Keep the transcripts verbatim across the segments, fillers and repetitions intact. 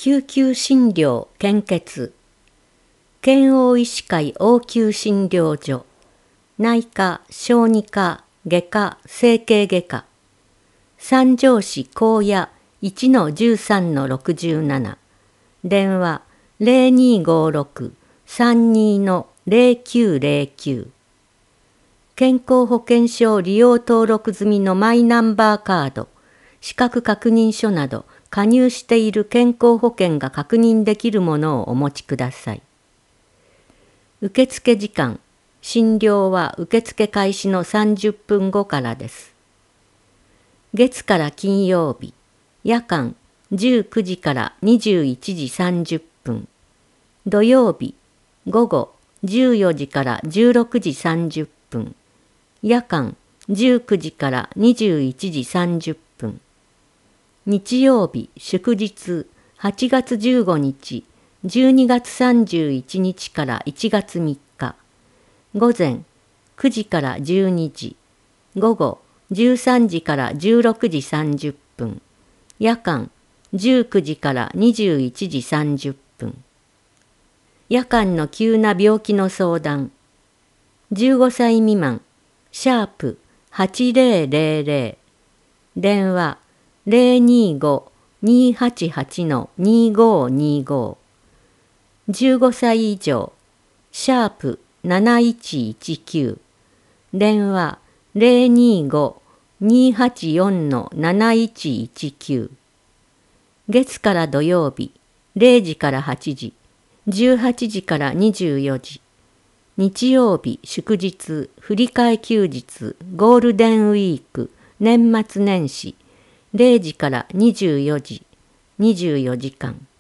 救急診療献血県央医師会応急診療所内科、小児科、外科、整形外科三条市高野 いちのじゅうさんのろくじゅうなな 電話 ゼロにーごーろく さんにーのゼロきゅうゼロきゅう健康保険証利用登録済みのマイナンバーカード、資格確認書など加入している健康保険が確認できるものをお持ちください。受付時間、診療は受付開始のさんじゅっぷんごからです。月から金曜日、夜間じゅうくじからにじゅういちじさんじゅっぷん、土曜日、午後じゅうよじからじゅうろくじさんじゅっぷん、夜間じゅうくじからにじゅういちじさんじゅっぷん、日曜日祝日はちがつじゅうごにち、じゅうにがつさんじゅういちにちからいちがつみっか、午前くじからじゅうにじ、午後じゅうさんじからじゅうろくじさんじゅっぷん、夜間じゅうくじからにじゅういちじさんじゅっぷん。夜間の急な病気の相談、じゅうごさい未満、シャープはちゼロゼロゼロ、電話ゼロにーごーにーはちはちのにーごーにーごー、じゅうごさい以上、シャープなないちいちきゅう、電話ゼロにーごーにーはちよんのなないちいちきゅう、月から土曜日れいじからはちじ、じゅうはちじからにじゅうよじ、日曜日祝日振り替え休日ゴールデンウィーク年末年始れいじからにじゅうよじ、にじゅうよじかん。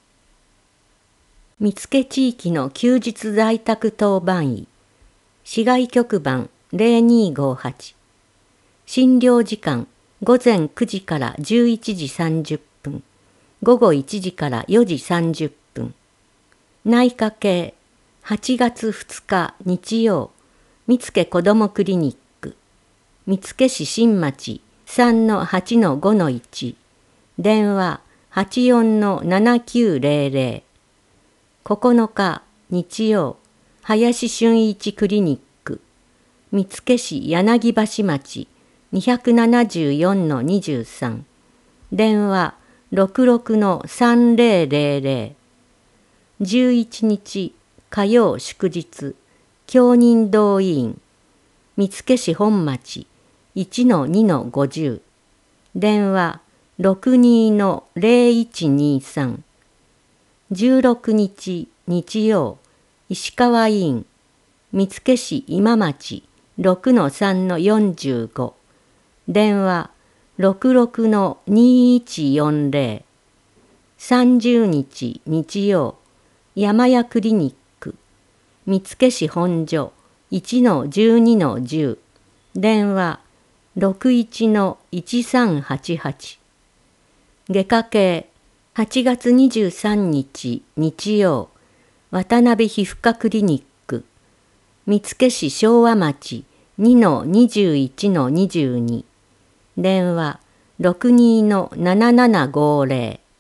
見附地域の休日在宅当番医、市外局番ゼロにーごーはち、診療時間午前くじからじゅういちじさんじゅっぷん、午後いちじからよじさんじゅっぷん。内科系はちがつふつか日曜、見附こどもクリニック、見附市新町 さんのはちのごのいち、電話はちよんのななきゅうゼロゼロ、ここのか日曜、林俊一クリニック、見附市柳橋町 にひゃくななじゅうよんのにじゅうさん、電話ろくろくのさんゼロゼロゼロ、じゅういちにち火曜祝日、教人動員、見附市本町 いちのにのごじゅう、電話ろくにのゼロいちにさん、じゅうろくにち日曜、石川医院、見附市今町 ろくのさんのよんじゅうご、電話ろくろくのにいちよんゼロ、さんじゅうにち日曜、山谷クリニック、見附市本所 いちのじゅうにのじゅう、電話ろくいちのいちさんはちはち、外科系はちがつにじゅうさんにち日曜、渡辺皮膚科クリニック、見附市昭和町 にのにじゅういちのにじゅうに、電話ろくにのななななごゼロ。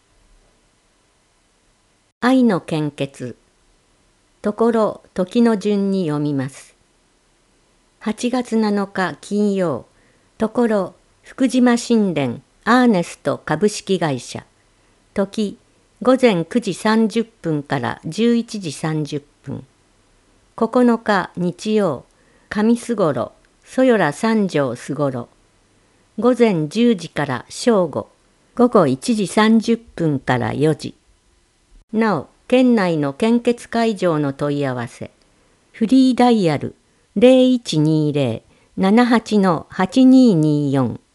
愛の献血、ところ時の順に読みます。はちがつなのか金曜、ところ福島神殿アーネスト株式会社、時午前くじさんじゅっぷんからじゅういちじさんじゅっぷん。ここのか日曜、上須ごろ、そよら三条須ごろ。午前じゅうじから正午、午後いちじさんじゅっぷんからよじ。なお、県内の献血会場の問い合わせ、フリーダイヤルゼロいちにゼロ ななはちのはちにーにーよん。